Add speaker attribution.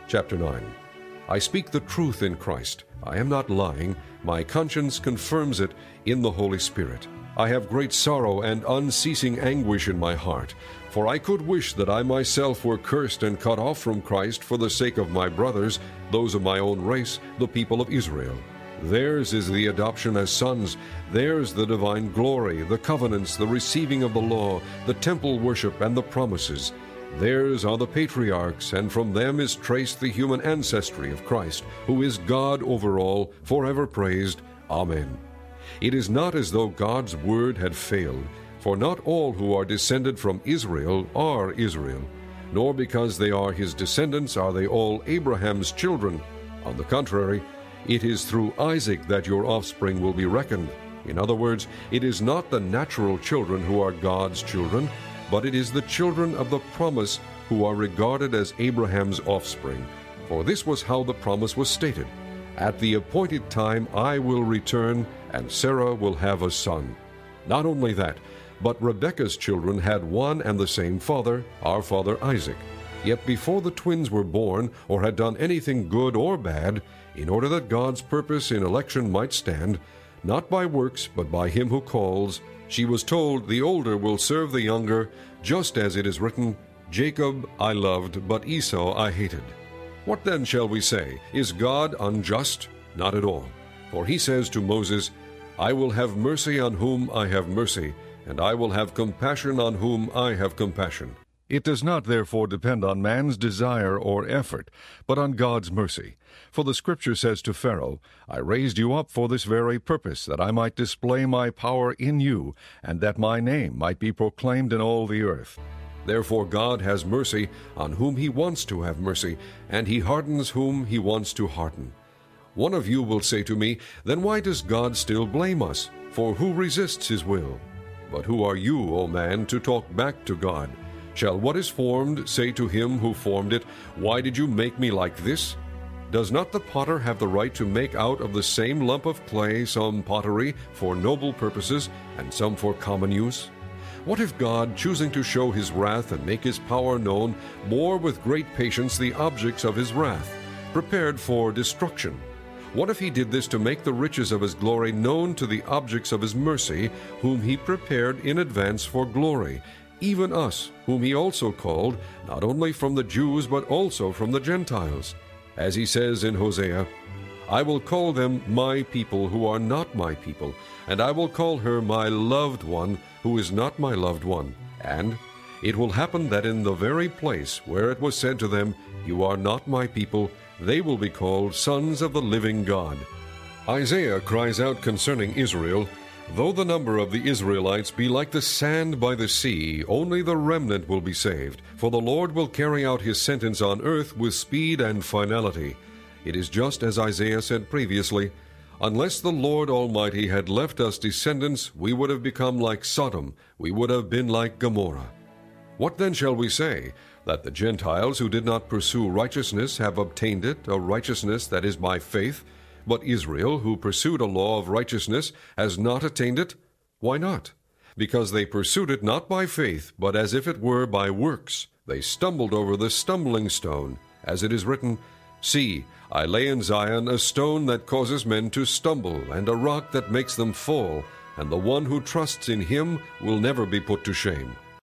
Speaker 1: Chapter 9. I speak the truth in Christ. I am not lying. My conscience confirms it in the Holy Spirit. I have great sorrow and unceasing anguish in my heart, for I could wish that I myself were cursed and cut off from Christ for the sake of my brothers, those of my own race, the people of Israel. Theirs is the adoption as sons, theirs the divine glory, the covenants, the receiving of the law, the temple worship, and the promises. Theirs are the patriarchs, and from them is traced the human ancestry of Christ, who is God over all, forever praised. Amen. It is not as though God's word had failed, for not all who are descended from Israel are Israel, nor because they are his descendants are they all Abraham's children. On the contrary, it is through Isaac that your offspring will be reckoned. In other words, it is not the natural children who are God's children, but it is the children of the promise who are regarded as Abraham's offspring. For this was how the promise was stated: At the appointed time I will return, and Sarah will have a son. Not only that, but Rebekah's children had one and the same father, our father Isaac. Yet before the twins were born, or had done anything good or bad, in order that God's purpose in election might stand, not by works, but by him who calls, she was told, the older will serve the younger, just as it is written, Jacob I loved, but Esau I hated. What then shall we say? Is God unjust? Not at all. For he says to Moses, I will have mercy on whom I have mercy, and I will have compassion on whom I have compassion. It does not therefore depend on man's desire or effort, but on God's mercy. For the Scripture says to Pharaoh, I raised you up for this very purpose, that I might display my power in you, and that my name might be proclaimed in all the earth. Therefore God has mercy on whom he wants to have mercy, and he hardens whom he wants to harden. One of you will say to me, Then why does God still blame us? For who resists his will? But who are you, O man, to talk back to God? Shall what is formed say to him who formed it, Why did you make me like this? Does not the potter have the right to make out of the same lump of clay some pottery for noble purposes, and some for common use? What if God, choosing to show his wrath and make his power known, bore with great patience the objects of his wrath, prepared for destruction? What if he did this to make the riches of his glory known to the objects of his mercy, whom he prepared in advance for glory, even us, whom he also called, not only from the Jews, but also from the Gentiles? As he says in Hosea, I will call them my people who are not my people, and I will call her my loved one who is not my loved one. And it will happen that in the very place where it was said to them, You are not my people, they will be called sons of the living God. Isaiah cries out concerning Israel, Though the number of the Israelites be like the sand by the sea, only the remnant will be saved, for the Lord will carry out his sentence on earth with speed and finality. It is just as Isaiah said previously, Unless the Lord Almighty had left us descendants, we would have become like Sodom, we would have been like Gomorrah. What then shall we say? That the Gentiles who did not pursue righteousness have obtained it, a righteousness that is by faith, but Israel, who pursued a law of righteousness, has not attained it? Why not? Because they pursued it not by faith, but as if it were by works. They stumbled over the stumbling stone, as it is written, See, I lay in Zion a stone that causes men to stumble, and a rock that makes them fall, and the one who trusts in him will never be put to shame.